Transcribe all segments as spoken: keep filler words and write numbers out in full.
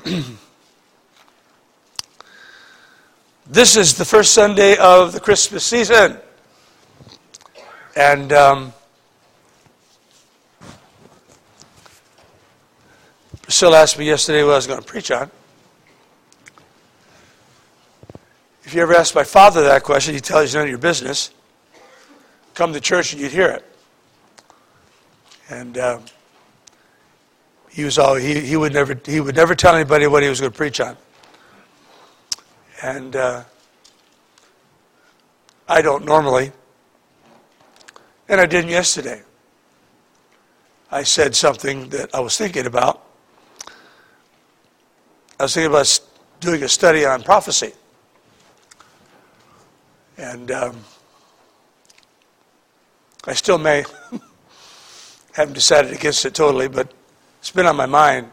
This is the first Sunday of the Christmas season. And um, Priscilla asked me yesterday what I was going to preach on. If you ever asked my father that question, he'd tell you it's none of your business. Come to church and you'd hear it. And um, he was all he, he would never he would never tell anybody what he was going to preach on. And uh, I don't normally. And I didn't yesterday. I said something that I was thinking about. I was thinking about doing a study on prophecy. And um, I still may. Haven't decided against it totally, but it's been on my mind.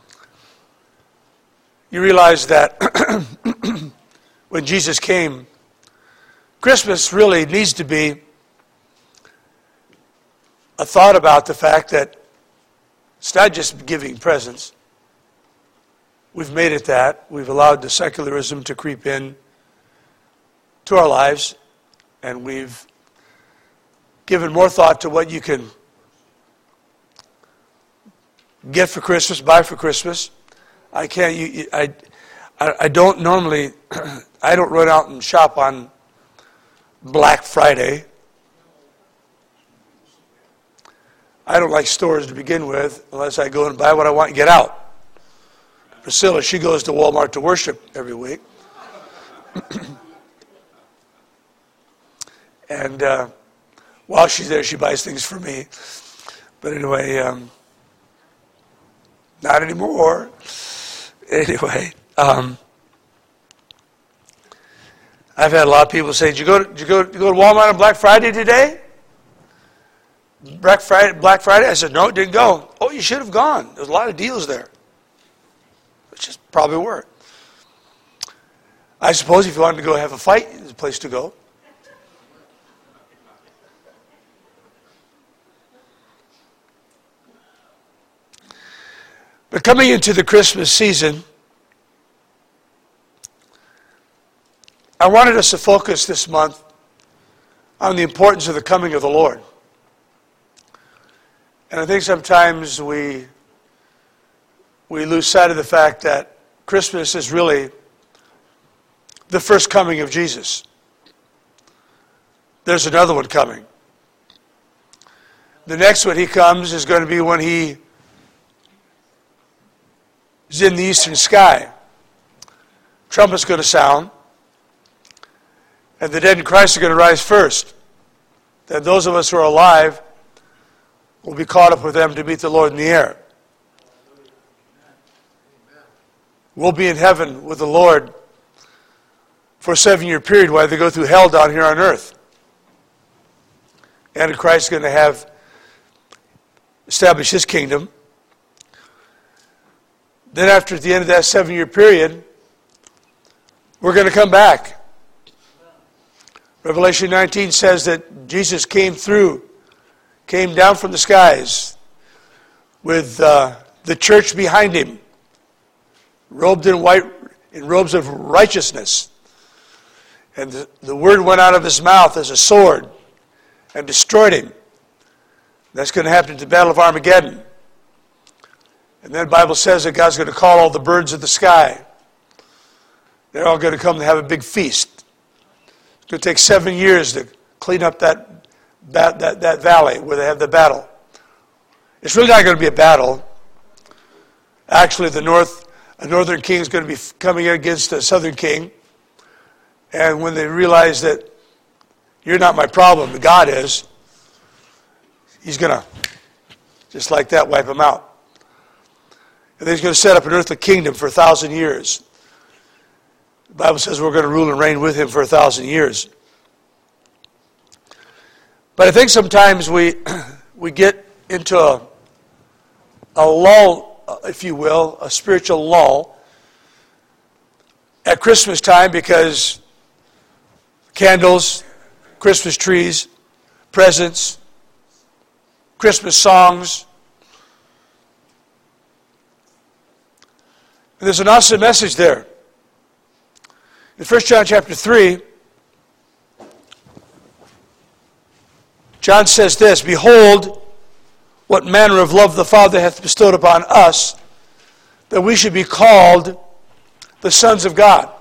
You realize that when Jesus came, Christmas really needs to be a thought about the fact that it's not just giving presents. We've made it that. We've allowed the secularism to creep in to our lives, and we've given more thought to what you can get for Christmas, buy for Christmas. I can't. You, I, I, I don't normally. I don't run out and shop on Black Friday. I don't like stores to begin with, unless I go and buy what I want and get out. Priscilla, she goes to Walmart to worship every week, and uh, while she's there, she buys things for me. But anyway. Um, Not anymore. Anyway, um, I've had a lot of people say, "Did you go? To, did you go? Did you go to Walmart on Black Friday today?" Black Friday. Black Friday. I said, "No, it didn't go." "Oh, you should have gone. There's a lot of deals there." Which is probably were. I suppose if you wanted to go have a fight, there's a place to go. But coming into the Christmas season, I wanted us to focus this month on the importance of the coming of the Lord. And I think sometimes we we lose sight of the fact that Christmas is really the first coming of Jesus. There's another one coming. The next one he comes is going to be when he is in the eastern sky. Trumpet's going to sound, and the dead in Christ are going to rise first. Then those of us who are alive will be caught up with them to meet the Lord in the air. We'll be in heaven with the Lord for a seven-year period while they go through hell down here on earth. Antichrist is going to have established his kingdom. Then after the end of that seven-year period, we're going to come back. Revelation nineteen says that Jesus came through, came down from the skies with uh, the church behind him, robed in white, in robes of righteousness. And the, the word went out of his mouth as a sword and destroyed him. That's going to happen at the Battle of Armageddon. And then the Bible says that God's going to call all the birds of the sky. They're all going to come to have a big feast. It's going to take seven years to clean up that, that, that, that valley where they have the battle. It's really not going to be a battle. Actually, the north, a northern king is going to be coming against a southern king. And when they realize that you're not my problem, God is, he's going to, just like that, wipe them out. And then he's going to set up an earthly kingdom for a thousand years. The Bible says we're going to rule and reign with him for a thousand years. But I think sometimes we we get into a, a lull, if you will, a spiritual lull at Christmas time because candles, Christmas trees, presents, Christmas songs, And there's an awesome message there. In First John chapter three, John says this, "Behold, what manner of love the Father hath bestowed upon us, that we should be called the sons of God.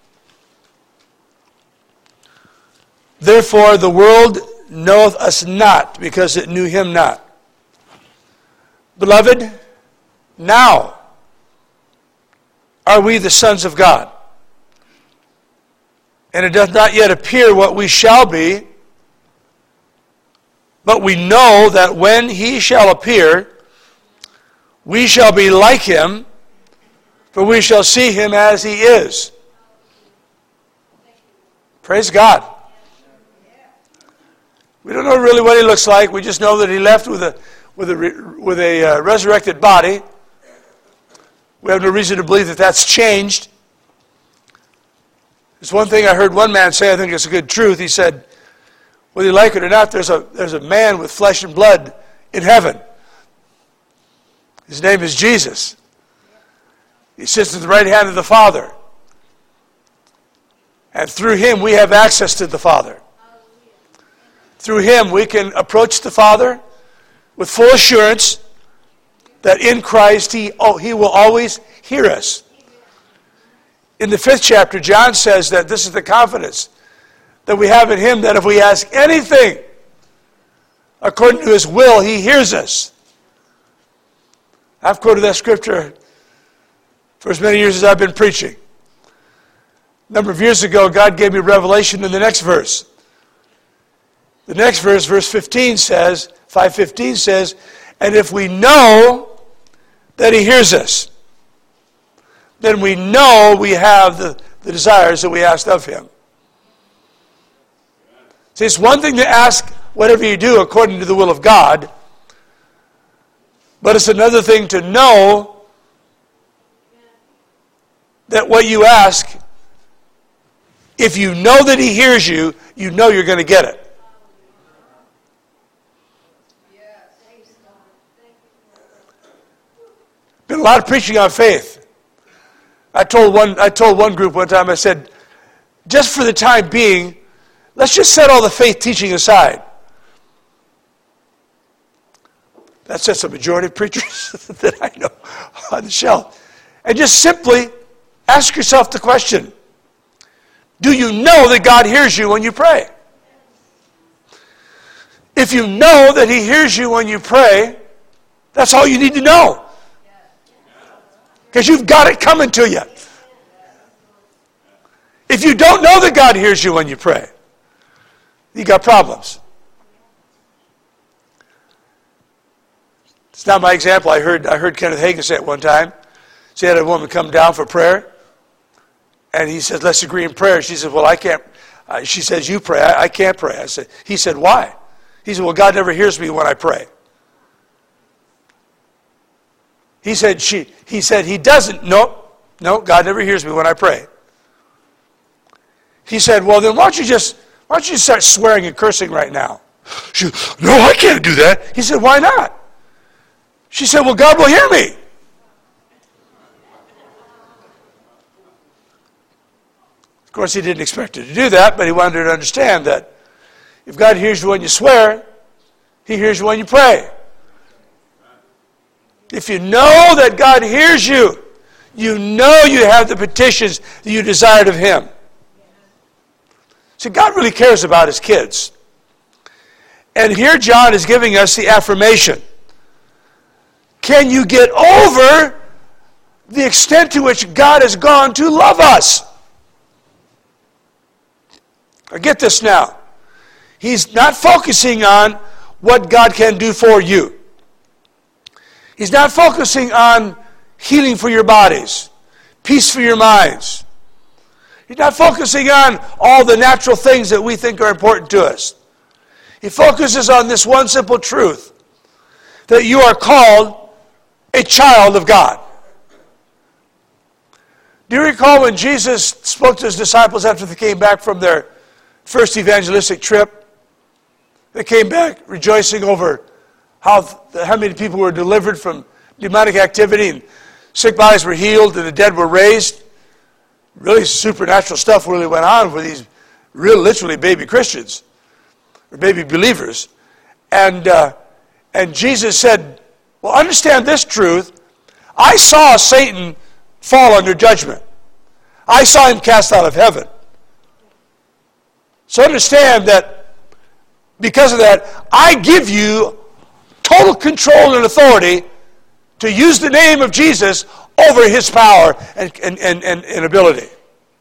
Therefore the world knoweth us not, because it knew him not. Beloved, now are we the sons of God. And it doth not yet appear what we shall be, but we know that when he shall appear, we shall be like him, for we shall see him as he is." Praise God. We don't know really what he looks like. We just know that he left with a with a with a uh, resurrected body. We have no reason to believe that that's changed. There's one thing I heard one man say, I think it's a good truth. He said, whether you like it or not, there's a there's a man with flesh and blood in heaven. His name is Jesus. He sits at the right hand of the Father. And through him we have access to the Father. Through him we can approach the Father with full assurance that in Christ he, oh, he will always hear us. In the fifth chapter, John says that this is the confidence that we have in him, that if we ask anything according to his will, he hears us. I've quoted that scripture for as many years as I've been preaching. A number of years ago, God gave me revelation in the next verse. The next verse, verse fifteen says, five fifteen says, "And if we know that he hears us, then we know we have the, the desires that we asked of him." See, it's one thing to ask whatever you do according to the will of God, but it's another thing to know that what you ask, if you know that he hears you, you know you're going to get it. Been a lot of preaching on faith. I told one I told one group one time, I said, just for the time being, let's just set all the faith teaching aside. That's just a majority of preachers that I know on the shelf. And just simply ask yourself the question, do you know that God hears you when you pray? If you know that he hears you when you pray, that's all you need to know. Because you've got it coming to you. If you don't know that God hears you when you pray, you got problems. It's not my example. I heard I heard Kenneth Hagin say it one time. She had a woman come down for prayer, and he said, "Let's agree in prayer." She said, "Well, I can't." Uh, she says, "You pray. I, I can't pray." I said. He said, "Why?" He said, "Well, God never hears me when I pray." He said, she, he said, he doesn't. No, no, God never hears me when I pray. He said, well, then why don't you just, why don't you start swearing and cursing right now? She said, no, I can't do that. He said, why not? She said, well, God will hear me. Of course, he didn't expect her to do that, but he wanted her to understand that if God hears you when you swear, he hears you when you pray. If you know that God hears you, you know you have the petitions that you desired of him. See, God really cares about his kids. And here John is giving us the affirmation. Can you get over the extent to which God has gone to love us? Now get this now. He's not focusing on what God can do for you. He's not focusing on healing for your bodies, peace for your minds. He's not focusing on all the natural things that we think are important to us. He focuses on this one simple truth, that you are called a child of God. Do you recall when Jesus spoke to his disciples after they came back from their first evangelistic trip? They came back rejoicing over how, how many people were delivered from demonic activity and Sick bodies were healed and the dead were raised. Really supernatural stuff really went on for these real, literally baby Christians or baby believers. And, uh, and Jesus said, well, understand this truth. I saw Satan fall under judgment. I saw him cast out of heaven. So understand that because of that, I give you total control and authority to use the name of Jesus over his power and, and, and, and, and ability.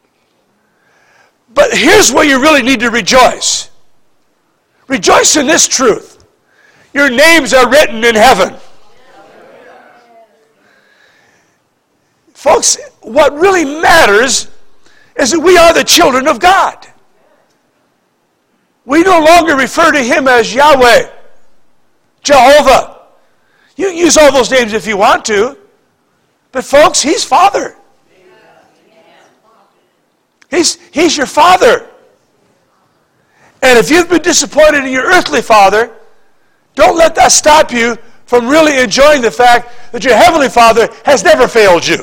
But here's where you really need to rejoice. Rejoice in this truth. Your names are written in heaven. Folks, what really matters is that we are the children of God. We no longer refer to him as Yahweh, Jehovah. You can use all those names if you want to. But folks, he's Father. He's, he's your Father. And if you've been disappointed in your earthly father, don't let that stop you from really enjoying the fact that your Heavenly Father has never failed you.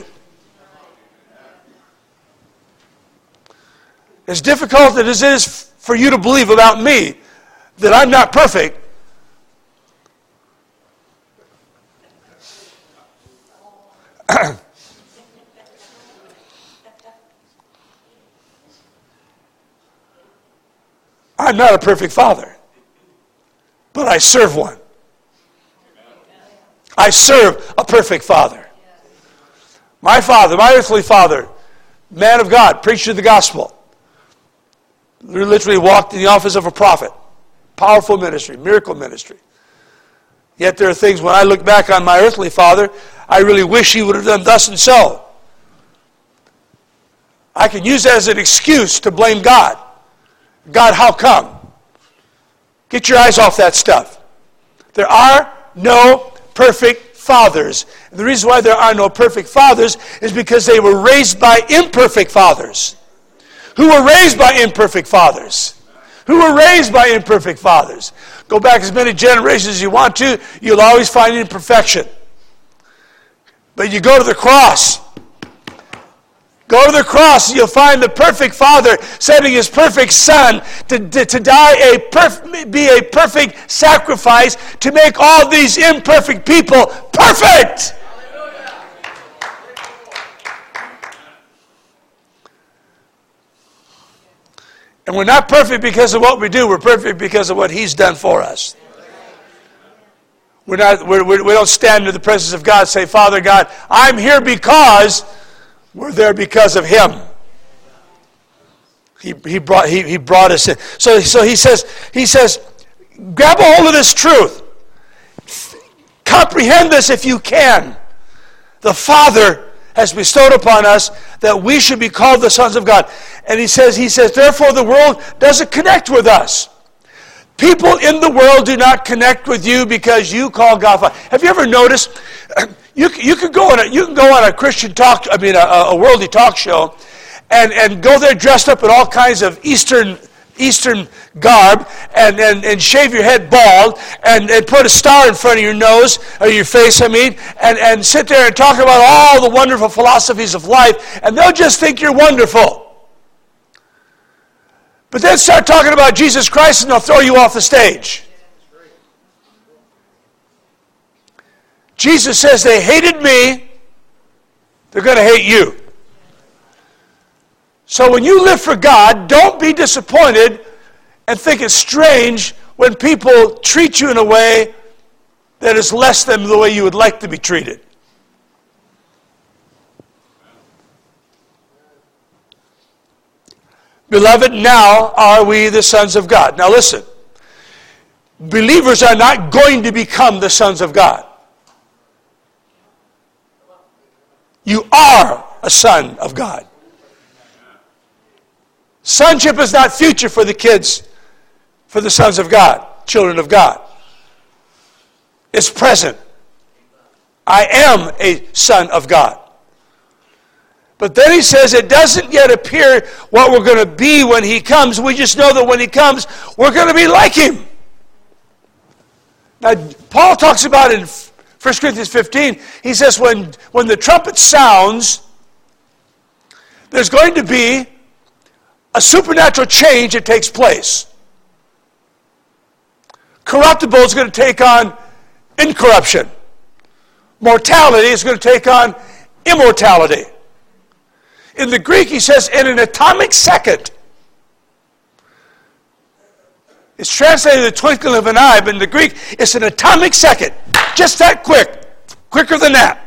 As difficult as it is for you to believe about me that I'm not perfect, I'm not a perfect father, but I serve one. I serve a perfect father. My father, my earthly father, man of God, preacher of the gospel, literally walked in the office of a prophet. Powerful ministry, miracle ministry. Yet there are things when I look back on my earthly father, I really wish he would have done thus and so. I can use that as an excuse to blame God. God, how come? Get your eyes off that stuff. There are no perfect fathers. And the reason why there are no perfect fathers is because they were raised by imperfect fathers. Who were raised by imperfect fathers. Who were raised by imperfect fathers. Go back as many generations as you want to, you'll always find imperfection. But you go to the cross. Go to the cross, you'll find the perfect Father sending his perfect Son to, to, to die, a perf- be a perfect sacrifice to make all these imperfect people perfect. And we're not perfect because of what we do. We're perfect because of what he's done for us. We're not, we're, we're, we don't stand in the presence of God and say, Father God, I'm here because... We're there because of him. He, he, brought, he, he brought us in. So, so he says, he says, grab a hold of this truth. Comprehend this if you can. The Father has bestowed upon us that we should be called the sons of God. And he says, he says, therefore the world doesn't connect with us. People in the world do not connect with you because you call God Father. Have you ever noticed? You you can go on a you can go on a Christian talk I mean a, a worldly talk show, and, and go there dressed up in all kinds of Eastern Eastern garb and, and, and shave your head bald and, and put a star in front of your nose or your face I mean and, and sit there and talk about all the wonderful philosophies of life, and they'll just think you're wonderful. But then start talking about Jesus Christ and they'll throw you off the stage. Jesus says they hated me, they're going to hate you. So when you live for God, don't be disappointed and think it's strange when people treat you in a way that is less than the way you would like to be treated. Beloved, now are we the sons of God. Now listen, believers are not going to become the sons of God. You are a son of God. Sonship is not future for the kids, for the sons of God, children of God. It's present. I am a son of God. But then he says it doesn't yet appear what we're going to be when he comes. We just know that when he comes, we're going to be like him. Now, Paul talks about in First Corinthians fifteen, he says when, when the trumpet sounds, there's going to be a supernatural change that takes place. Corruptible is going to take on incorruption. Mortality is going to take on immortality. In the Greek, he says, in an atomic second. It's translated the twinkling of an eye, but in the Greek, it's an atomic second. Just that quick. Quicker than that.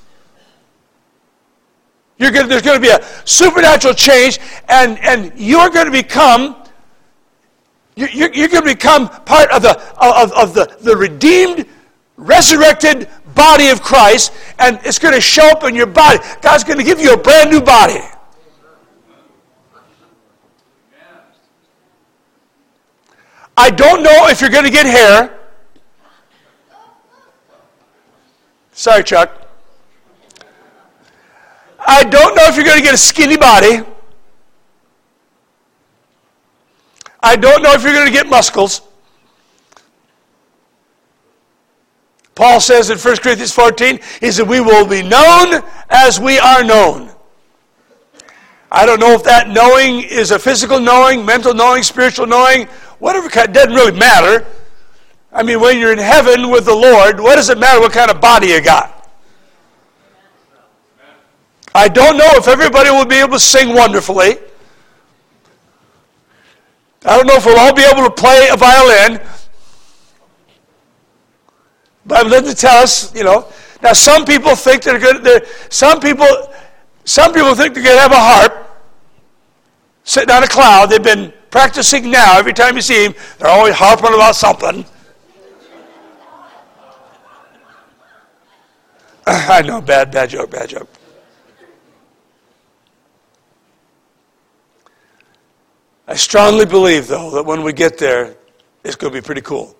You're going to, there's going to be a supernatural change, and, and you're going to become you're, you're going to become part of the of, of the, the redeemed, resurrected body of Christ, and it's going to show up in your body. God's going to give you a brand new body. I don't know if you're going to get hair. Sorry, Chuck. I don't know if you're going to get a skinny body. I don't know if you're going to get muscles. Paul says in First Corinthians fourteen, he said, we will be known as we are known. I don't know if that knowing is a physical knowing, mental knowing, spiritual knowing, whatever kind, it doesn't really matter. I mean, when you're in heaven with the Lord, what does it matter what kind of body you got? I don't know if everybody will be able to sing wonderfully. I don't know if we'll all be able to play a violin. But I'm letting it tell us, you know. Now, some people think they're good. They're, some people, some people think they're going to have a harp sitting on a cloud. They've been practicing now. Every time you see them, they're always harping about something. I know, bad, bad joke, bad joke. I strongly believe, though, that when we get there, it's going to be pretty cool.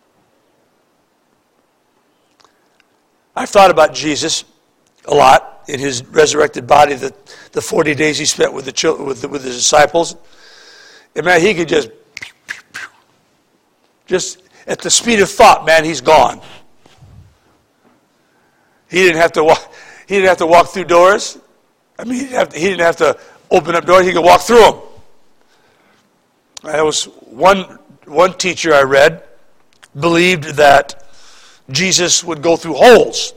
I've thought about Jesus a lot in his resurrected body, the, the forty days he spent with the children, with the, with his disciples. And man, he could just, just at the speed of thought, man, he's gone. He didn't have to walk. He didn't have to walk through doors. I mean, he didn't have to, he didn't have to open up doors. He could walk through them. There was one one teacher I read believed that Jesus would go through holes.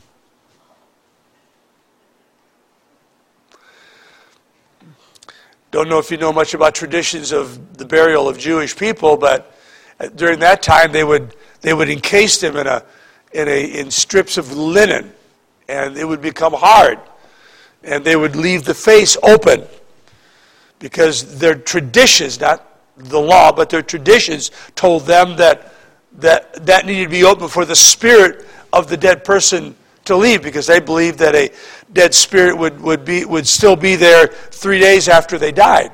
Don't know if you know much about traditions of the burial of Jewish people, but during that time they would they would encase them in a in a in strips of linen, and it would become hard, and they would leave the face open because their traditions, not the law, but their traditions told them that that that needed to be open for the spirit of the dead person to leave, because they believed that a dead spirit would, would be would still be there three days after they died.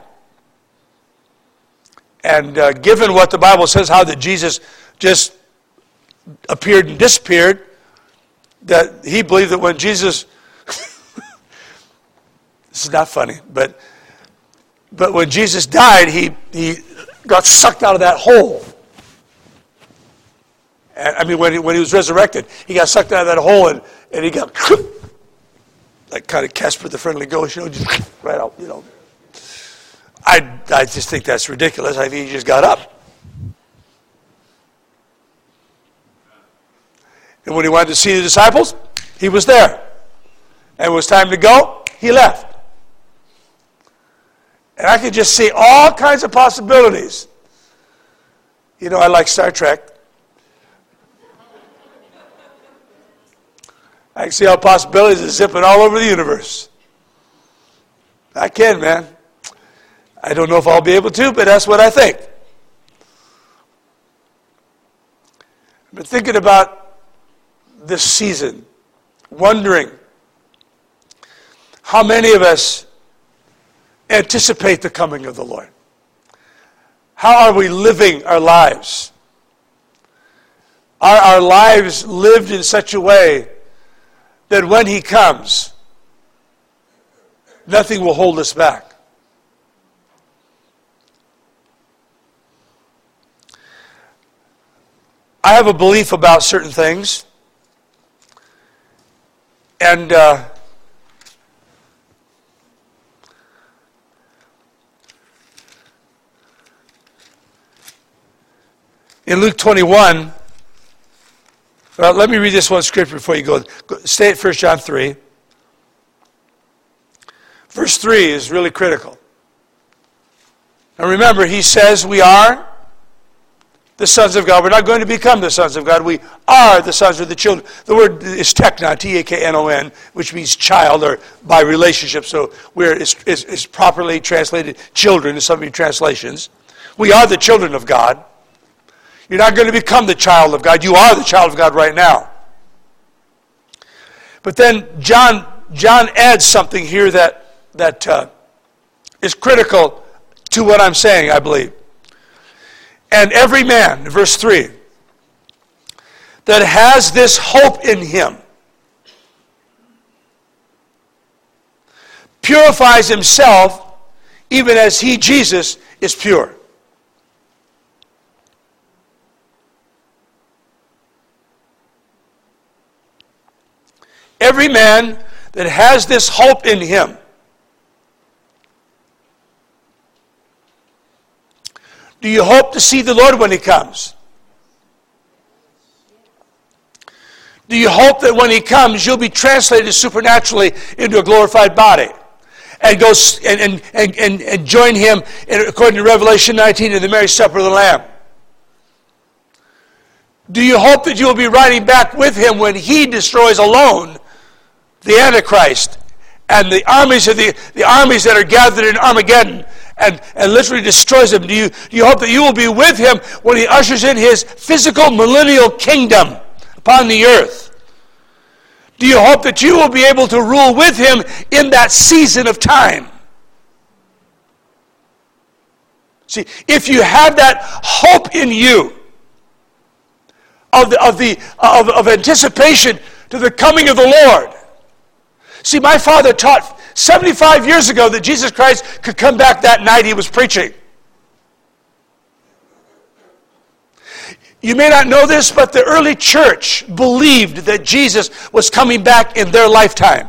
And uh, given what the Bible says, how that Jesus just appeared and disappeared, that he believed that when Jesus this is not funny, but but when Jesus died, he he got sucked out of that hole. And, I mean, when he, when he was resurrected, he got sucked out of that hole, and, and he got like kind of Casper the Friendly Ghost, you know, just right out, you know. I I just think that's ridiculous. I think he just got up. And when he wanted to see the disciples, he was there. And it was time to go, he left. And I could just see all kinds of possibilities. You know, I like Star Trek. I can see all possibilities of zipping all over the universe. I can, man. I don't know if I'll be able to, but that's what I think. I've been thinking about this season, wondering how many of us anticipate the coming of the Lord. How are we living our lives? Are our lives lived in such a way that when he comes, nothing will hold us back? I have a belief about certain things, And uh, in Luke twenty-one, well, let me read this one scripture before you go. go stay at First John three. Verse three is really critical. Now remember, he says we are the sons of God. We're not going to become the sons of God. We are the sons or the children. The word is teknon, T A K N O N, which means child or by relationship. So we're is, is, is properly translated children in some of your translations. We are the children of God. You're not going to become the child of God. You are the child of God right now. But then John John adds something here that that uh, is critical to what I'm saying, I believe. And every man, verse three, that has this hope in him purifies himself even as he, Jesus, is pure. Every man that has this hope in him do you hope to see the Lord when he comes? Do you hope that when he comes, you'll be translated supernaturally into a glorified body and go and, and, and, and join him, in, according to Revelation nineteen, in the marriage supper of the Lamb? Do you hope that you'll be riding back with him when he destroys alone the Antichrist and the armies of the, the armies that are gathered in Armageddon and, and literally destroys them? Do you, do you hope that you will be with him when he ushers in his physical millennial kingdom upon the earth? Do you hope that you will be able to rule with him in that season of time? See, if you have that hope in you of the, of the of, of anticipation to the coming of the Lord. See, my father taught seventy-five years ago that Jesus Christ could come back that night he was preaching. You may not know this, but the early church believed that Jesus was coming back in their lifetime.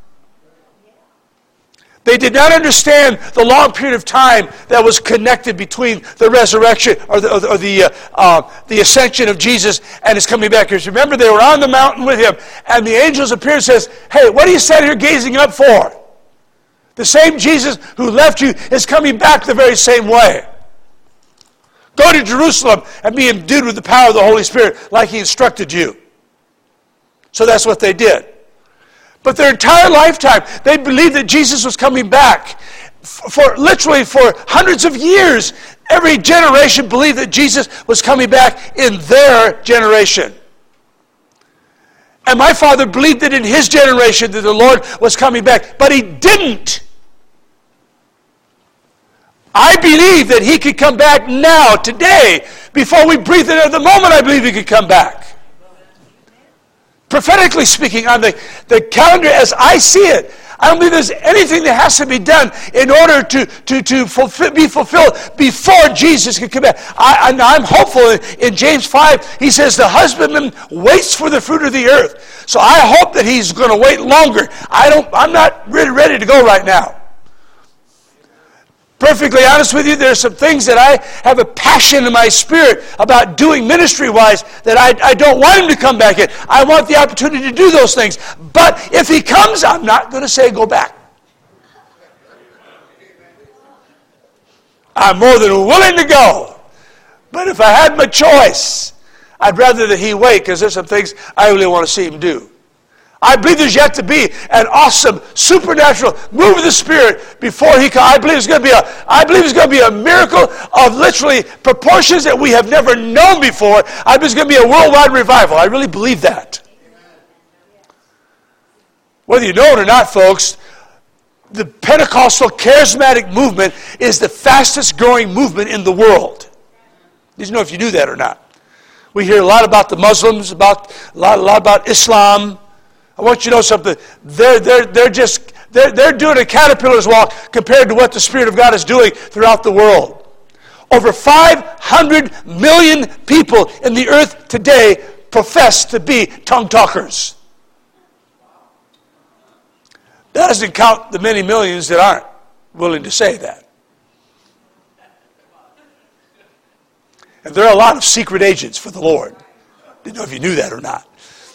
They did not understand the long period of time that was connected between the resurrection or the, or the, uh, uh, the ascension of Jesus and his coming back. Because remember, they were on the mountain with him, and the angels appeared and says, "Hey, what are you sitting here gazing up for? The same Jesus who left you is coming back the very same way. Go to Jerusalem and be endued with the power of the Holy Spirit like he instructed you." So that's what they did. But their entire lifetime, they believed that Jesus was coming back. For literally for hundreds of years, every generation believed that Jesus was coming back in their generation. And my father believed that in his generation that the Lord was coming back, but he didn't. I believe that he could come back now, today, before we breathe in. At the moment, I believe he could come back. Prophetically speaking, on the, the calendar as I see it, I don't believe there's anything that has to be done in order to, to, to fulfill, be fulfilled before Jesus can come back. I, I'm hopeful. In James five, he says the husbandman waits for the fruit of the earth. So I hope that he's going to wait longer. I don't, I'm not really ready to go right now. Perfectly honest with you, there are some things that I have a passion in my spirit about doing ministry-wise that I, I don't want him to come back in. I want the opportunity to do those things. But if he comes, I'm not going to say go back. I'm more than willing to go. But if I had my choice, I'd rather that he wait, because there's some things I really want to see him do. I believe there's yet to be an awesome supernatural move of the Spirit before he comes. I believe it's going to be a. I believe it's going to be a miracle of literally proportions that we have never known before. I believe it's going to be a worldwide revival. I really believe that. Whether you know it or not, folks, the Pentecostal charismatic movement is the fastest growing movement in the world. Did you know if you knew that or not? We hear a lot about the Muslims, about a lot, a lot about Islam. I want you to know something. They're, they're, they're just, they're, they're doing a caterpillar's walk compared to what the Spirit of God is doing throughout the world. Over five hundred million people in the earth today profess to be tongue talkers. That doesn't count the many millions that aren't willing to say that. And there are a lot of secret agents for the Lord. Didn't know if you knew that or not.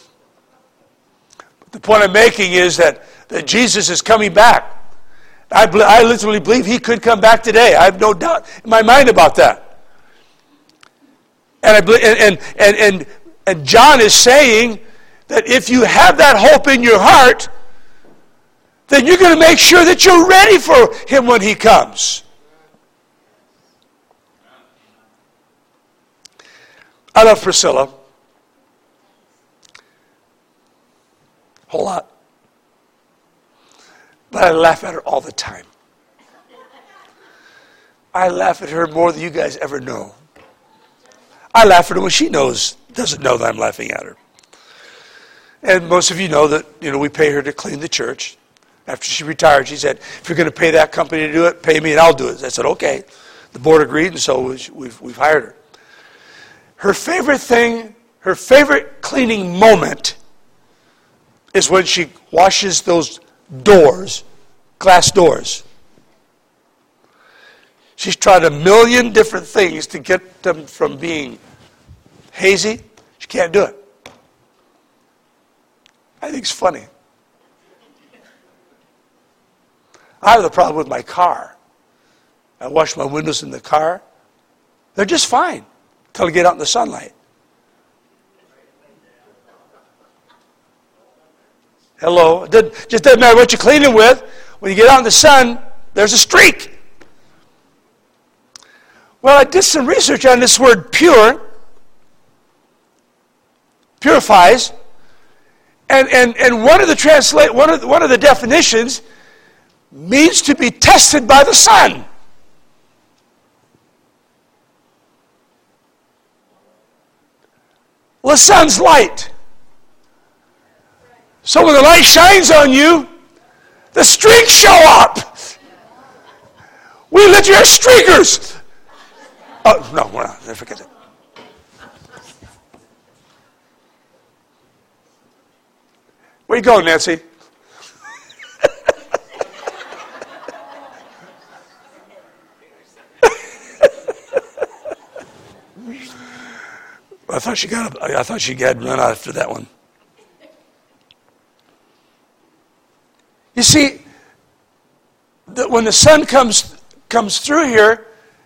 But the point I'm making is that, that Jesus is coming back. I, I literally believe he could come back today. I have no doubt in my mind about that. And I believe, and, and, and, and John is saying that if you have that hope in your heart, then you're going to make sure that you're ready for him when he comes. I love Priscilla. Whole lot. But I laugh at her all the time. I laugh at her more than you guys ever know. I laugh at her when she knows, doesn't know that I'm laughing at her. And most of you know that, you know, we pay her to clean the church. After she retired, she said, if you're going to pay that company to do it, pay me and I'll do it. I said, okay. The board agreed, and so we've, we've hired her. Her favorite thing, her favorite cleaning moment is when she washes those doors, glass doors. She's tried a million different things to get them from being hazy. She can't do it. I think it's funny. I have the problem with my car. I wash my windows in the car. They're just fine until I get out in the sunlight. Hello. It doesn't, just doesn't matter what you're cleaning with. When you get out in the sun, there's a streak. Well, I did some research on this word pure. Purifies. And, and, and one of the translate one of the, one of the definitions means to be tested by the sun. Well, the sun's light. So when the light shines on you, the streaks show up. We let you have streakers. Oh, no, we're not. Forget it. Where you going, Nancy? I thought she got. I thought she had run out after that one. You see, the, when the sun comes comes through here,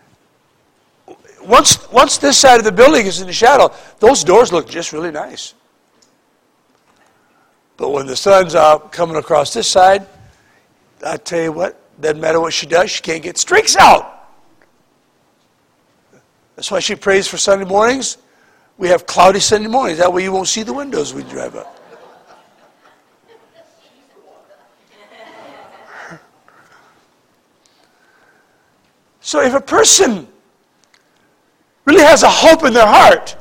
once once this side of the building is in the shadow, those doors look just really nice. But when the sun's out coming across this side, I tell you what, doesn't matter what she does, she can't get streaks out. That's why she prays for Sunday mornings. We have cloudy Sunday mornings. That way you won't see the windows when you drive up. So if a person really has a hope in their heart,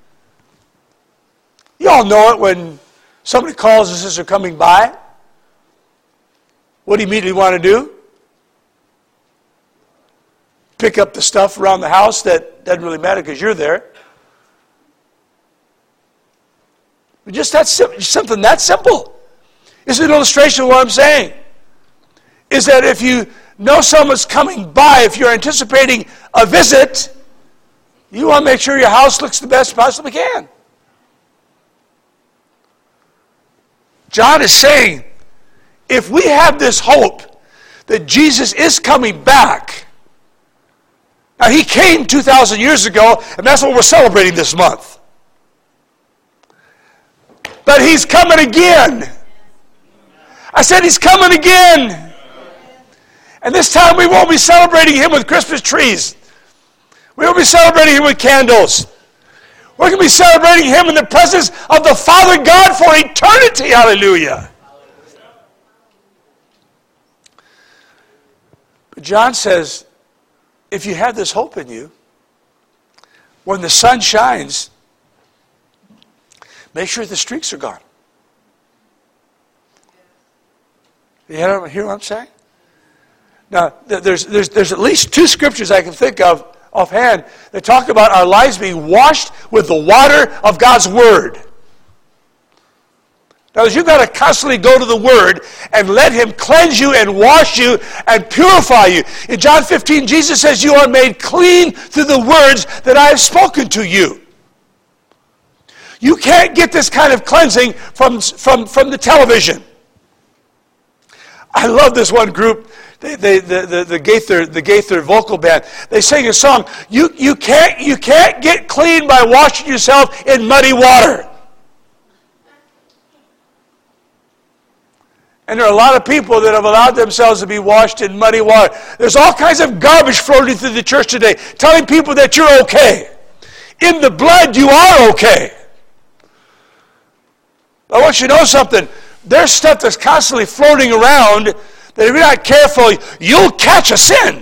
you all know it when somebody calls and says they're coming by. What do you immediately want to do? Pick up the stuff around the house that doesn't really matter because you're there. Just that simple, something that simple. It's an illustration of what I'm saying. Is that if you know someone's coming by, if you're anticipating a visit, you want to make sure your house looks the best possibly can. John is saying, if we have this hope that Jesus is coming back, now he came two thousand years ago, and that's what we're celebrating this month. But he's coming again. I said he's coming again. And this time we won't be celebrating him with Christmas trees. We won't be celebrating him with candles. We're going to be celebrating him in the presence of the Father God for eternity. Hallelujah. But John says, if you have this hope in you, when the sun shines, make sure the streaks are gone. You hear what I'm saying? Now, there's, there's, there's at least two scriptures I can think of offhand that talk about our lives being washed with the water of God's Word. In other words, you've got to constantly go to the Word and let Him cleanse you and wash you and purify you. In John fifteen, Jesus says, you are made clean through the words that I have spoken to you. You can't get this kind of cleansing from, from, from the television. I love this one group, they, they, the, the, the, Gaither, the Gaither vocal band. They sing a song, you, you, can't, you can't get clean by washing yourself in muddy water. And there are a lot of people that have allowed themselves to be washed in muddy water. There's all kinds of garbage floating through the church today, telling people that you're okay. In the blood, you are okay. I want you to know something. There's stuff that's constantly floating around that if you're not careful, you'll catch a sin.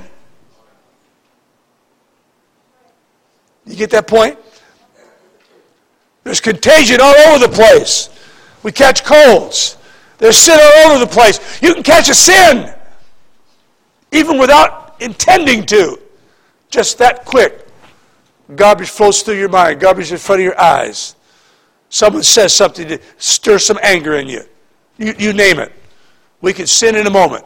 You get that point? There's contagion all over the place. We catch colds. There's sin all over the place. You can catch a sin, even without intending to. Just that quick. Garbage flows through your mind. Garbage in front of your eyes. Someone says something to stir some anger in you. You, you name it. We can sin in a moment.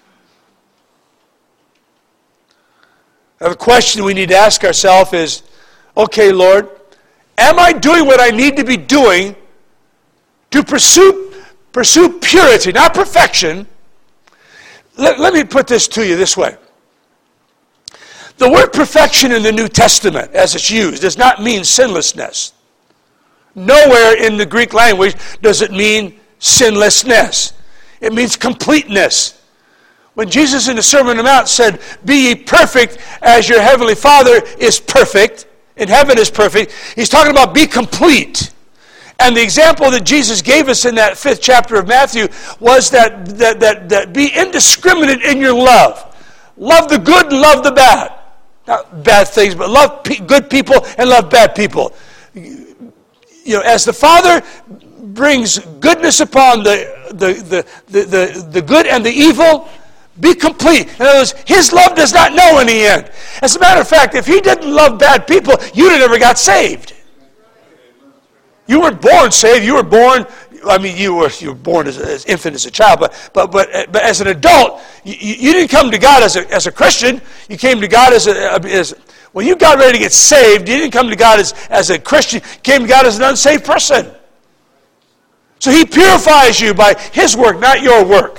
Now the question we need to ask ourselves is, okay, Lord, am I doing what I need to be doing to pursue Pursue purity, not perfection. Let, let me put this to you this way. The word perfection in the New Testament, as it's used, does not mean sinlessness. Nowhere in the Greek language does it mean sinlessness. It means completeness. When Jesus in the Sermon on the Mount said, be ye perfect as your heavenly Father is perfect, in heaven is perfect, he's talking about be complete. And the example that Jesus gave us in that fifth chapter of Matthew was that, that, that, that be indiscriminate in your love. Love the good and love the bad. Not bad things, but love pe- good people and love bad people. You know, as the Father brings goodness upon the, the, the, the, the, the good and the evil, be complete. In other words, His love does not know any end. As a matter of fact, if He didn't love bad people, you'd have never got saved. You weren't born saved. You were born, I mean, you were you were born as, as infant, as a child, but but but, but as an adult, you, you didn't come to God as a as a Christian. You came to God as a as when you got ready to get saved. You didn't come to God as as a Christian. You came to God as an unsaved person. So He purifies you by His work, not your work.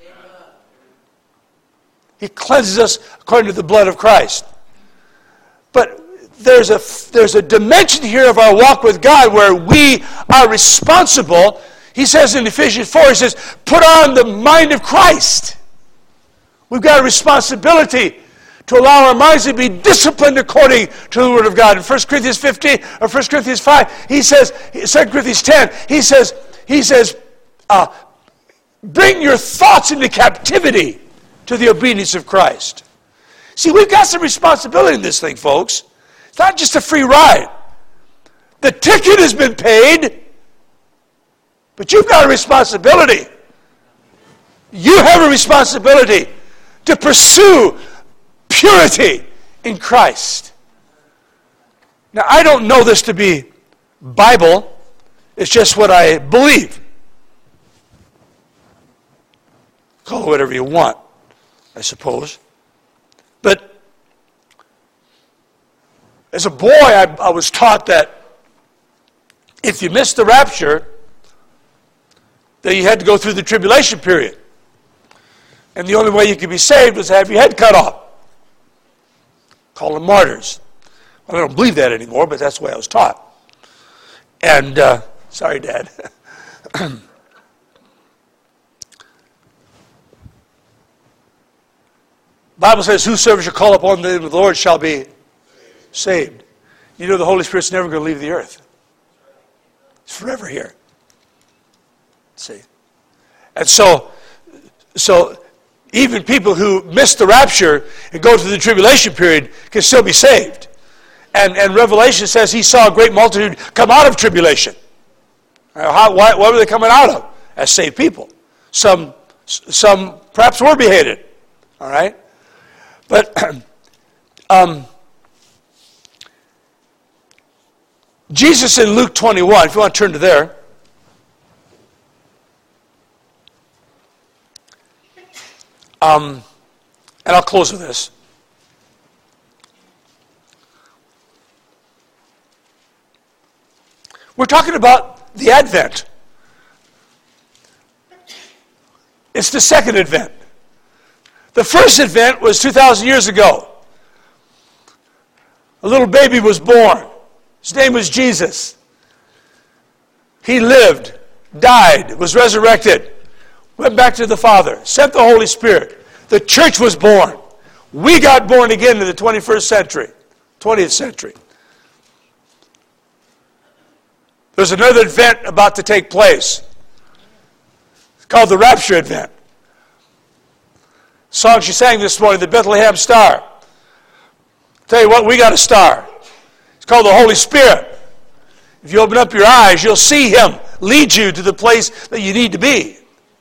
He cleanses us according to the blood of Christ. But There's a, there's a dimension here of our walk with God where we are responsible. He says in Ephesians four, he says, put on the mind of Christ. We've got a responsibility to allow our minds to be disciplined according to the Word of God. In First Corinthians fifteen or First Corinthians five, he says, Second Corinthians ten, he says, he says, uh, bring your thoughts into captivity to the obedience of Christ. See, we've got some responsibility in this thing, folks. It's not just a free ride. The ticket has been paid, but you've got a responsibility. You have a responsibility to pursue purity in Christ. Now, I don't know this to be Bible. It's just what I believe. Call it whatever you want, I suppose. But as a boy, I, I was taught that if you missed the rapture, that you had to go through the tribulation period. And the only way you could be saved was to have your head cut off. Call them martyrs. Well, I don't believe that anymore, but that's the way I was taught. And, uh, sorry, Dad. The Bible says, whosoever shall call upon the name of the Lord shall be saved. You know the Holy Spirit's never going to leave the earth. It's forever here. See? And so, so even people who miss the rapture and go through the tribulation period can still be saved. And, and Revelation says he saw a great multitude come out of tribulation. How, why, what were they coming out of? As saved people. Some, some perhaps were beheaded. All right? But um, Jesus in Luke twenty-one, if you want to turn to there, Um, and I'll close with this. We're talking about the Advent. It's the second Advent. The first Advent was two thousand years ago. A little baby was born. His name was Jesus. He lived, died, was resurrected, went back to the Father, sent the Holy Spirit. The church was born. We got born again in the twenty-first century, twentieth century. There's another event about to take place. It's called the Rapture Event. Song she sang this morning, the Bethlehem Star. Tell you what, we got a star. It's called the Holy Spirit. If you open up your eyes, you'll see Him lead you to the place that you need to be.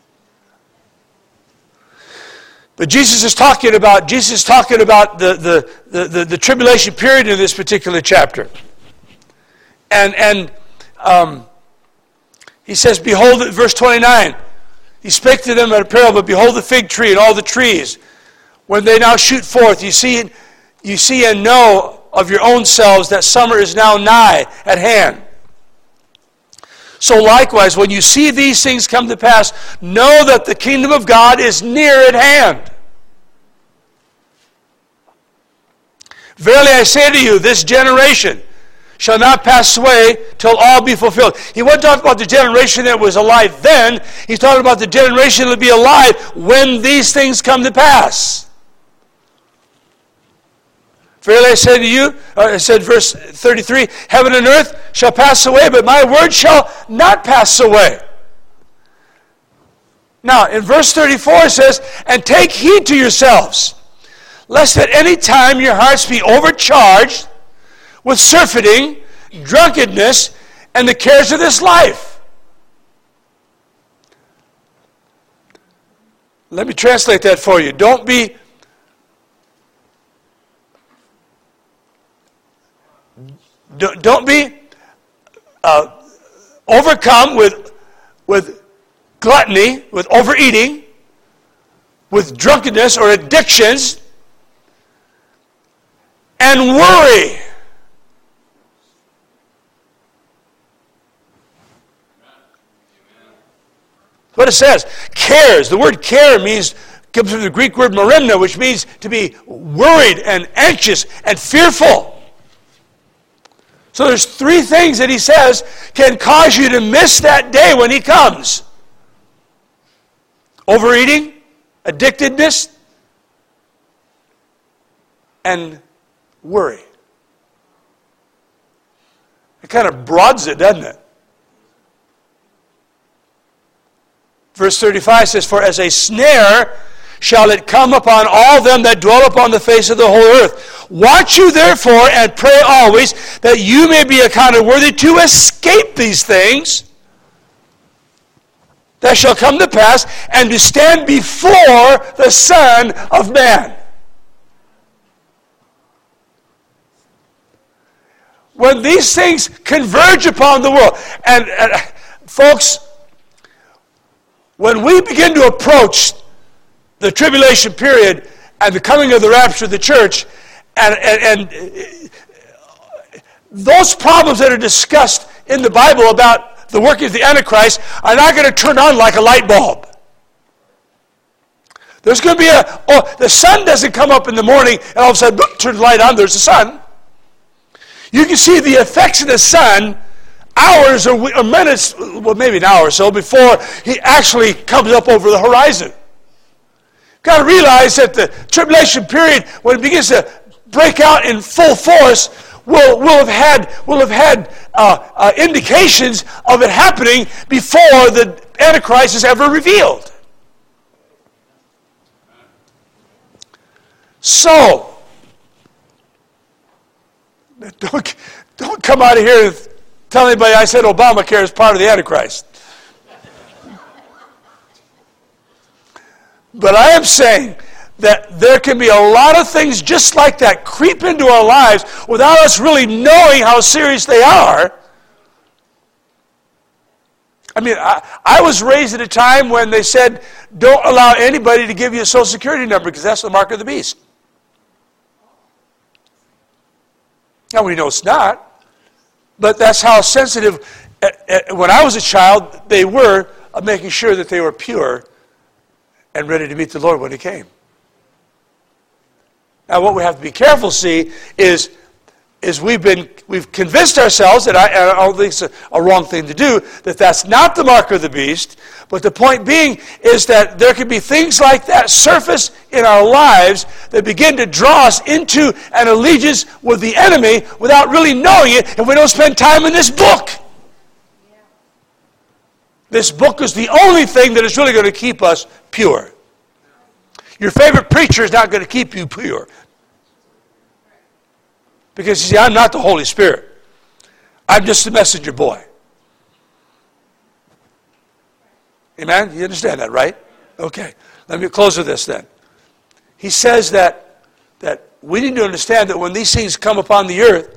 But Jesus is talking about Jesus is talking about the, the, the, the, the tribulation period in this particular chapter. And and um, he says, behold, verse twenty-nine, he spake to them at a parable, but behold the fig tree and all the trees, when they now shoot forth, you see, you see and know of your own selves that summer is now nigh at hand. So likewise, when you see these things come to pass, know that the kingdom of God is near at hand. Verily I say to you, this generation shall not pass away till all be fulfilled. He wasn't talking about the generation that was alive then. He's talking about the generation that will be alive when these things come to pass. Verily I say to you, uh, I said verse thirty-three, heaven and earth shall pass away, but my word shall not pass away. Now, in verse thirty-four it says, and take heed to yourselves, lest at any time your hearts be overcharged with surfeiting, drunkenness, and the cares of this life. Let me translate that for you. Don't be Don't be uh, overcome with, with gluttony, with overeating, with drunkenness or addictions, and worry. What it says, cares. The word care means, comes from the Greek word merimna, which means to be worried and anxious and fearful. So there's three things that he says can cause you to miss that day when he comes. Overeating, addictedness, and worry. It kind of broadens it, doesn't it? Verse thirty-five says, for as a snare shall it come upon all them that dwell upon the face of the whole earth. Watch you therefore and pray always, that you may be accounted worthy to escape these things that shall come to pass, and to stand before the Son of Man. When these things converge upon the world, and, and folks, when we begin to approach the tribulation period and the coming of the rapture of the church, and, and, and those problems that are discussed in the Bible about the working of the Antichrist are not going to turn on like a light bulb. There's going to be a, oh, the sun doesn't come up in the morning and all of a sudden, boop, turn the light on, there's the sun. You can see the effects of the sun hours or, or minutes, well maybe an hour or so, before he actually comes up over the horizon. You've got to realize that the tribulation period, when it begins to break out in full force, will will have had will have had uh, uh, indications of it happening before the Antichrist is ever revealed. So, don't don't come out of here and tell anybody I said Obamacare is part of the Antichrist. But I am saying that there can be a lot of things just like that creep into our lives without us really knowing how serious they are. I mean, I, I was raised at a time when they said, don't allow anybody to give you a Social Security number because that's the mark of the beast. Now, we know it's not, but that's how sensitive, when I was a child, they were of making sure that they were pure and ready to meet the Lord when He came. Now, what we have to be careful, see, is, is we've been we've convinced ourselves, and I, I don't think it's a, a wrong thing to do, that that's not the mark of the beast. But the point being is that there can be things like that surface in our lives that begin to draw us into an allegiance with the enemy without really knowing it if we don't spend time in this book. This book is the only thing that is really going to keep us pure. Your favorite preacher is not going to keep you pure. Because, you see, I'm not the Holy Spirit. I'm just the messenger boy. Amen? You understand that, right? Okay. Let me close with this then. He says that, that we need to understand that when these things come upon the earth,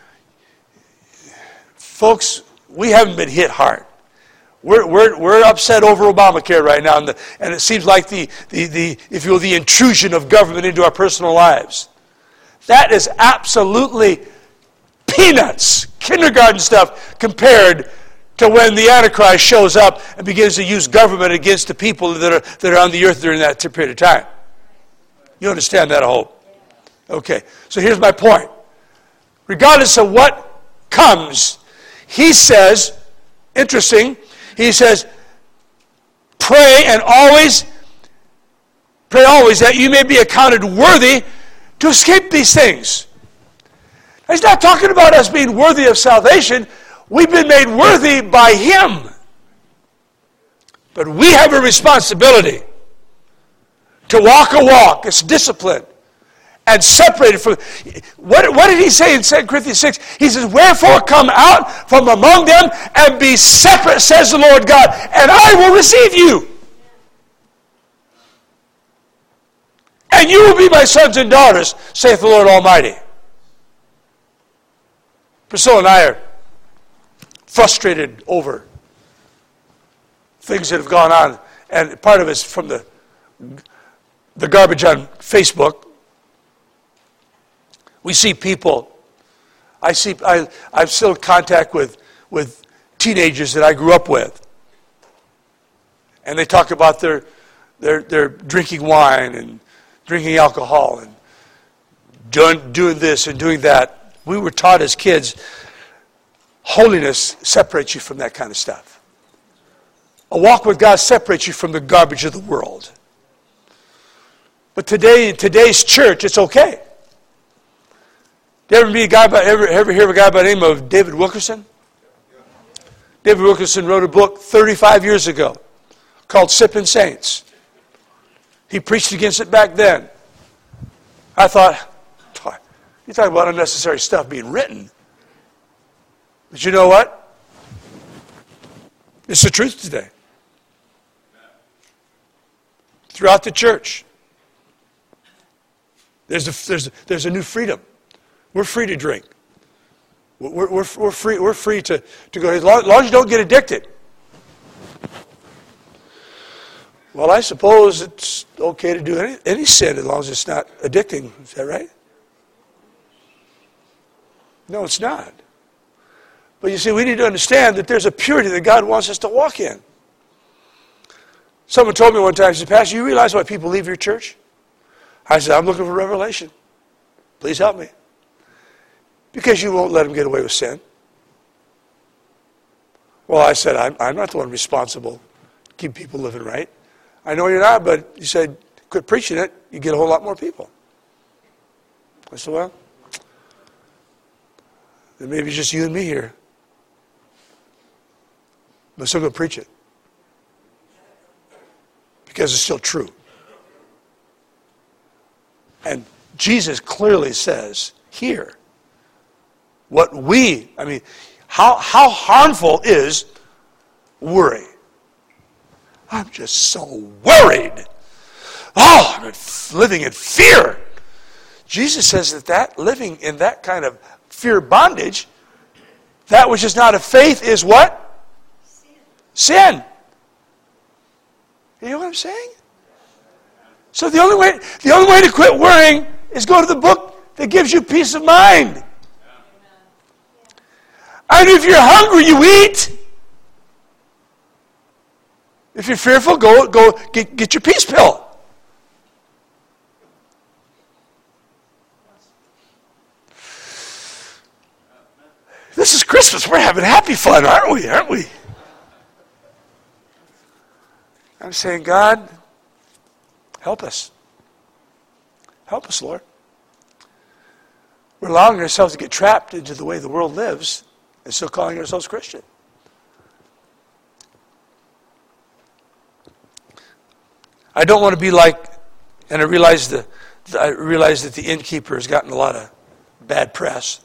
folks, we haven't been hit hard. We're, we're, we're upset over Obamacare right now, and, the, and it seems like the, the, the, if you will, the intrusion of government into our personal lives. That is absolutely peanuts, kindergarten stuff, compared to when the Antichrist shows up and begins to use government against the people that are, that are on the earth during that period of time. You understand that, I hope? Okay, so here's my point. Regardless of what comes, he says, interesting, he says, pray and always, pray always that you may be accounted worthy to escape these things. He's not talking about us being worthy of salvation. We've been made worthy by Him. But we have a responsibility to walk a walk. It's discipline. And separated from... What, what did he say in Second Corinthians six? He says, wherefore come out from among them and be separate, says the Lord God, and I will receive you. And you will be my sons and daughters, saith the Lord Almighty. Priscilla and I are frustrated over things that have gone on. And part of it's from the, the garbage on Facebook. We see people, I see, I, I'm still in contact with, with teenagers that I grew up with. And they talk about their, their, their drinking wine and drinking alcohol and doing, doing this and doing that. We were taught as kids, holiness separates you from that kind of stuff. A walk with God separates you from the garbage of the world. But today, in today's church, it's okay. Did you ever meet a guy by, ever, ever hear of a guy by the name of David Wilkerson? David Wilkerson wrote a book thirty-five years ago called Sippin' Saints. He preached against it back then. I thought, you talk about unnecessary stuff being written. But you know what? It's the truth today. Throughout the church, there's a, there's a, there's a new freedom. We're free to drink. We're, we're, we're free, we're free to, to go, as long, as long as you don't get addicted. Well, I suppose it's okay to do any, any sin as long as it's not addicting. Is that right? No, it's not. But you see, we need to understand that there's a purity that God wants us to walk in. Someone told me one time, he said, Pastor, you realize why people leave your church? I said, I'm looking for revelation. Please help me. Because you won't let them get away with sin. Well, I said, I'm, I'm not the one responsible to keep people living right. I know you're not, but you said, quit preaching it, you get a whole lot more people. I said, well, then maybe it's just you and me here. But I'm still going to preach it. Because it's still true. And Jesus clearly says here, what we, I mean, how, how harmful is worry? I'm just so worried. Oh, I'm living in fear. Jesus says that, that living in that kind of fear bondage, that which is not of faith is what? Sin. Sin. You hear what I'm saying? So the only way, the only way to quit worrying is go to the book that gives you peace of mind. And if you're hungry, you eat. If you're fearful, go go get, get your peace pill. This is Christmas. We're having happy fun, aren't we? Aren't we? I'm saying, God, help us. Help us, Lord. We're allowing ourselves to get trapped into the way the world lives and still calling ourselves Christian. I don't want to be like, and I realize the, I realize that the innkeeper has gotten a lot of bad press.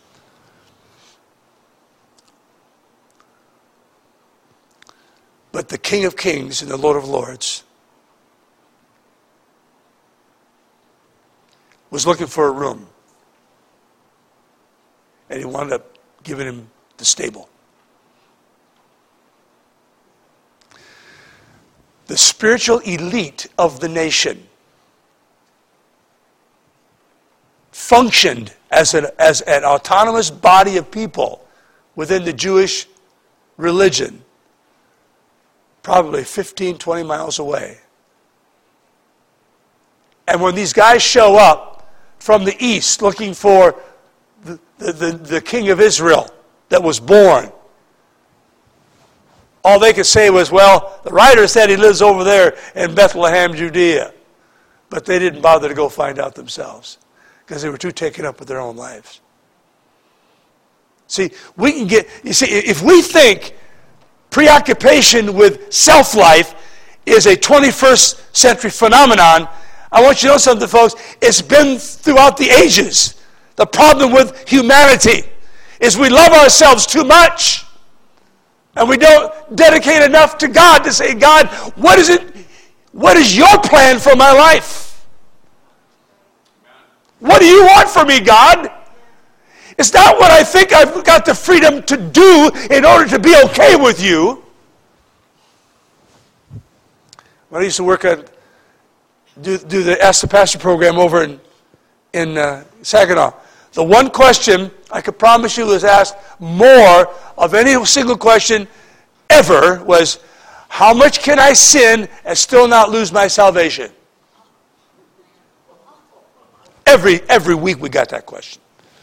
But the King of Kings and the Lord of Lords was looking for a room. And he wound up giving him the stable. The spiritual elite of the nation functioned as an, as an autonomous body of people within the Jewish religion, probably fifteen, twenty miles away. And when these guys show up from the east looking for the, the, the, the king of Israel that was born, all they could say was, well, the writer said he lives over there in Bethlehem, Judea. But they didn't bother to go find out themselves because they were too taken up with their own lives. See, we can get, you see, if we think preoccupation with self-life is a twenty-first century phenomenon, I want you to know something, folks. It's been throughout the ages. The problem with humanity is we love ourselves too much. And we don't dedicate enough to God to say, God, what is it? What is your plan for my life? What do you want for me, God? It's not what I think I've got the freedom to do in order to be okay with you. When I used to work at, do, do the Ask the Pastor program over in, in uh, Saginaw, the one question I could promise you was asked more of any single question ever was, how much can I sin and still not lose my salvation? Every, every week we got that question.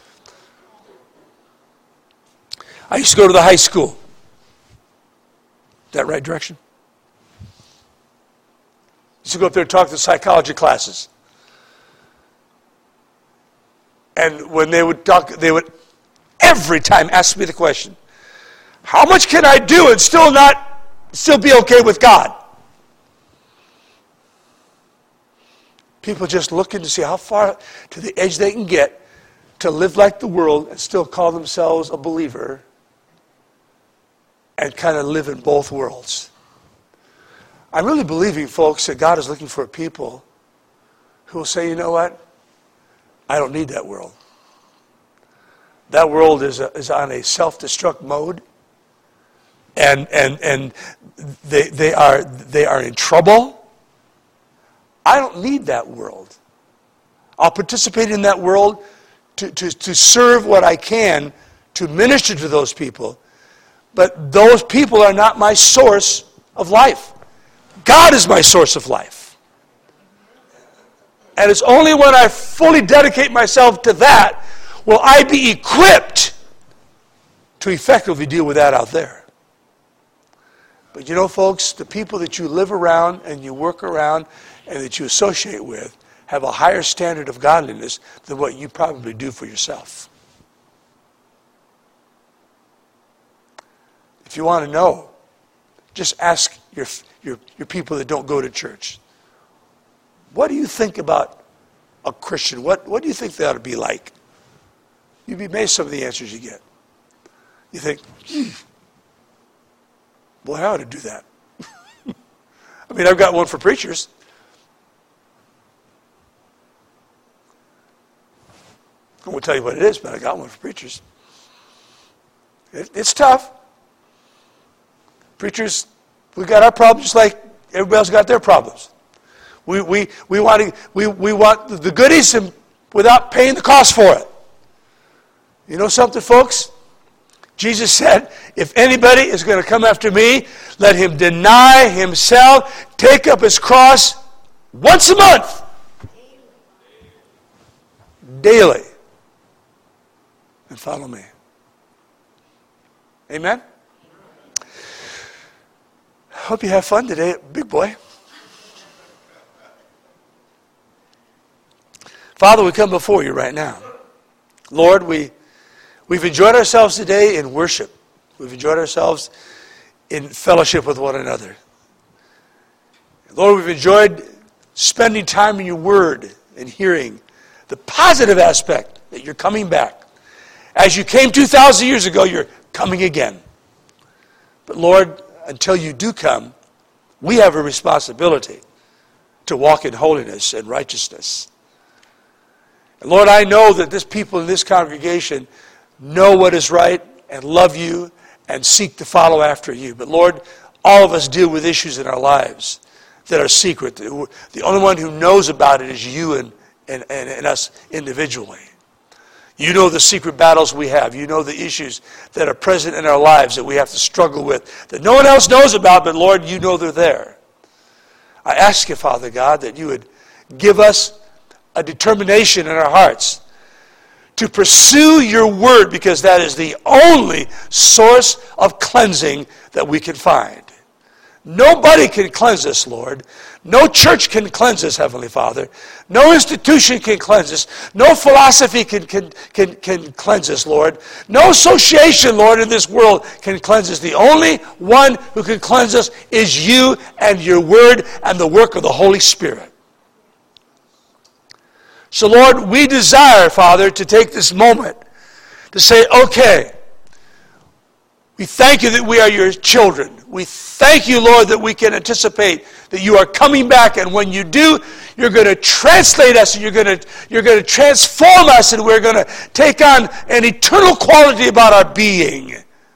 I used to go to the high school. Is that right direction? I used to go up there and talk to psychology classes. And when they would talk, they would every time ask me the question, how much can I do and still not, still be okay with God? People just looking to see how far to the edge they can get to live like the world and still call themselves a believer and kind of live in both worlds. I'm really believing, folks, that God is looking for people who will say, you know what? I don't need that world. That world is, a, is on a self-destruct mode, and and and they they are they are in trouble. I don't need that world. I'll participate in that world to, to, to serve what I can to minister to those people, but those people are not my source of life. God is my source of life. And it's only when I fully dedicate myself to that will I be equipped to effectively deal with that out there. But you know, folks, the people that you live around and you work around and that you associate with have a higher standard of godliness than what you probably do for yourself. If you want to know, just ask your, your, your people that don't go to church. What do you think about a Christian? What, what do you think they ought to be like? You'd be amazed some of the answers you get. You think, hmm, boy, I ought to do that. I mean, I've got one for preachers. I won't tell you what it is, but I got one for preachers. It, it's tough. Preachers We've got our problems just like everybody else got their problems. We, we, we, want, to, we, we want the goodies and without paying the cost for it. You know something, folks? Jesus said, if anybody is going to come after me, let him deny himself, take up his cross once a month. Daily. And follow me. Amen? Hope you have fun today, big boy. Father, we come before you right now. Lord, we, we've enjoyed ourselves today in worship. We've enjoyed ourselves in fellowship with one another. Lord, we've enjoyed spending time in your word and hearing the positive aspect that you're coming back. As you came two thousand years ago, you're coming again. But Lord, until you do come, we have a responsibility to walk in holiness and righteousness. And Lord, I know that this people in this congregation know what is right and love you and seek to follow after you. But Lord, all of us deal with issues in our lives that are secret. The only one who knows about it is you and, and, and, and us individually. You know the secret battles we have. You know the issues that are present in our lives that we have to struggle with, that no one else knows about, but Lord, you know they're there. I ask you, Father God, that you would give us a determination in our hearts to pursue your word, because that is the only source of cleansing that we can find. Nobody can cleanse us, Lord. No church can cleanse us, Heavenly Father. No institution can cleanse us. No philosophy can, can, can, can cleanse us, Lord. No association, Lord, in this world can cleanse us. The only one who can cleanse us is you and your word and the work of the Holy Spirit. So, Lord, we desire, Father, to take this moment to say, okay, we thank you that we are your children. We thank you, Lord, that we can anticipate that you are coming back, and when you do, you're going to translate us, and you're going to, you're going to transform us, and we're going to take on an eternal quality about our being.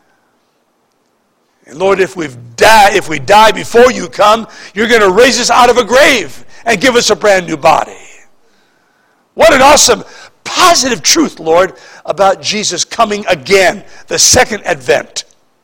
And Lord, if we've died, if we die before you come, you're going to raise us out of a grave and give us a brand new body. What an awesome, positive truth, Lord, about Jesus coming again, the second advent.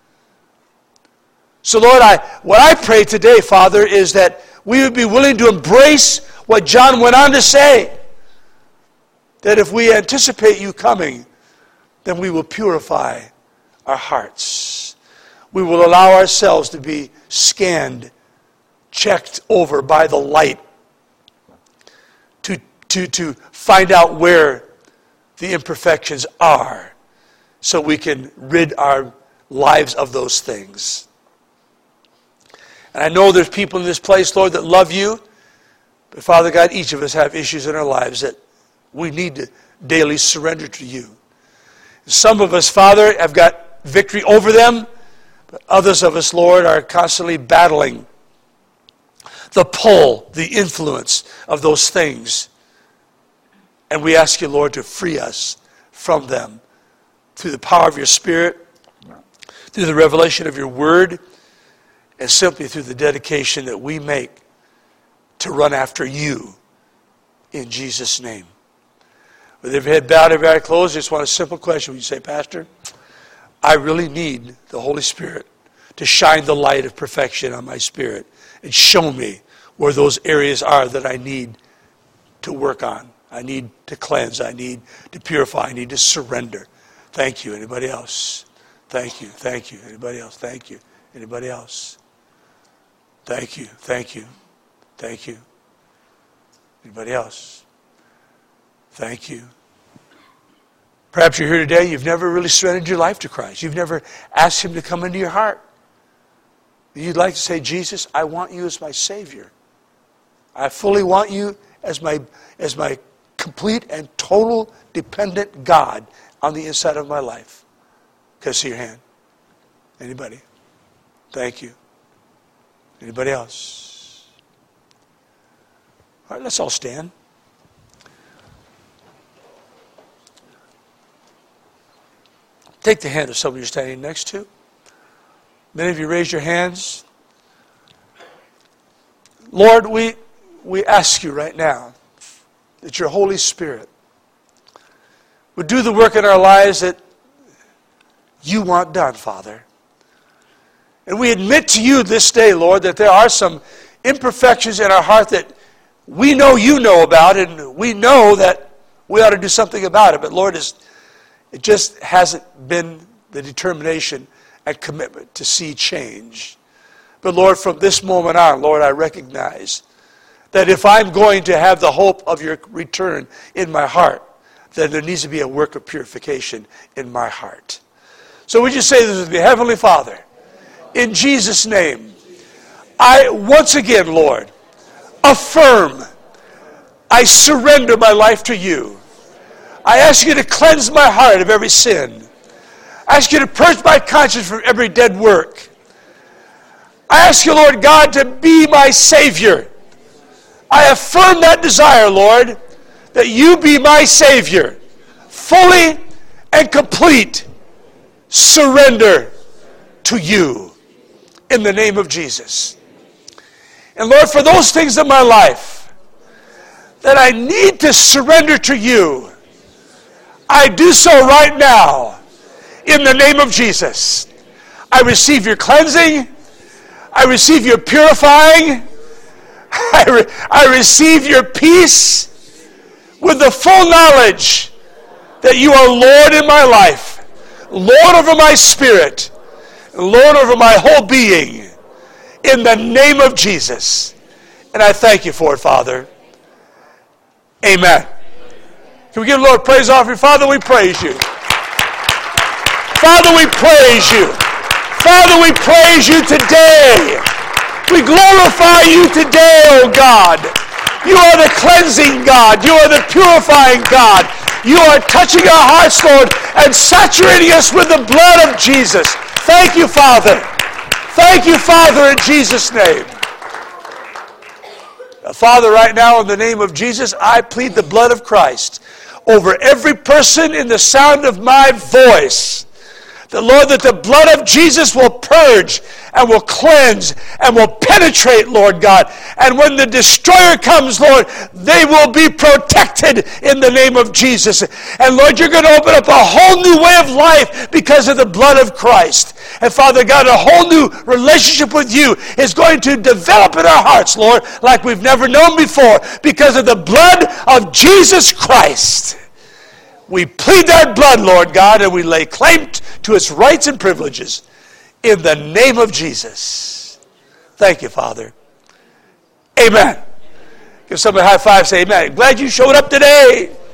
So, Lord, I, what I pray today, Father, is that we would be willing to embrace what John went on to say, that if we anticipate you coming, then we will purify our hearts. We will allow ourselves to be scanned, checked over by the light, to, to, to find out where the imperfections are, so we can rid our lives of those things. And I know there's people in this place, Lord, that love you. But Father God, each of us have issues in our lives that we need to daily surrender to you. Some of us, Father, have got victory over them. But others of us, Lord, are constantly battling the pull, the influence of those things. And we ask you, Lord, to free us from them through the power of your Spirit, through the revelation of your word, and simply through the dedication that we make to run after you in Jesus' name. With every head bowed, every eye closed, I just want a simple question. Would you say, Pastor, I really need the Holy Spirit to shine the light of perfection on my spirit and show me where those areas are that I need to work on. I need to cleanse. I need to purify. I need to surrender. Thank you. Anybody else? Thank you. Thank you. Anybody else? Thank you. Anybody else? Thank you. Thank you. Thank you. Anybody else? Thank you. Perhaps you're here today, you've never really surrendered your life to Christ. You've never asked him to come into your heart. You'd like to say, Jesus, I want you as my Savior. I fully want you as my, as my complete and total dependent God on the inside of my life. Can I see your hand? Anybody? Thank you. Anybody else? All right, let's all stand. Take the hand of somebody you're standing next to. Many of you raised your hands. Lord, we, we ask you right now that your Holy Spirit would do the work in our lives that you want done, Father. And we admit to you this day, Lord, that there are some imperfections in our heart that we know you know about, and we know that we ought to do something about it. But Lord, it just hasn't been the determination and commitment to see change. But Lord, from this moment on, Lord, I recognize that if I'm going to have the hope of your return in my heart, then there needs to be a work of purification in my heart. So would you say this with me? Heavenly Father, in Jesus' name, I once again, Lord, affirm, I surrender my life to you. I ask you to cleanse my heart of every sin. I ask you to purge my conscience from every dead work. I ask you, Lord God, to be my Savior. I affirm that desire, Lord, that you be my Savior. Fully and complete surrender to you in the name of Jesus. And Lord, for those things in my life that I need to surrender to you, I do so right now in the name of Jesus. I receive your cleansing. I receive your purifying. I, re- I receive your peace with the full knowledge that you are Lord in my life, Lord over my spirit, Lord over my whole being, in the name of Jesus. And I thank you for it, Father. Amen. Can we give the Lord praise offering? Father, we praise you. Father, we praise you. Father, we praise you today. We glorify you today, oh God. You are the cleansing God. You are the purifying God. You are touching our hearts, Lord, and saturating us with the blood of Jesus. Thank you, Father. Thank you, Father, in Jesus' name. Father, right now, in the name of Jesus, I plead the blood of Christ over every person in the sound of my voice. The Lord, that the blood of Jesus will purge and will cleanse and will penetrate, Lord God. And when the destroyer comes, Lord, they will be protected in the name of Jesus. And Lord, you're going to open up a whole new way of life because of the blood of Christ. And Father God, a whole new relationship with you is going to develop in our hearts, Lord, like we've never known before because of the blood of Jesus Christ. We plead that blood, Lord God, and we lay claim to its rights and privileges in the name of Jesus. Thank you, Father. Amen. Give somebody a high five, say amen. Glad you showed up today.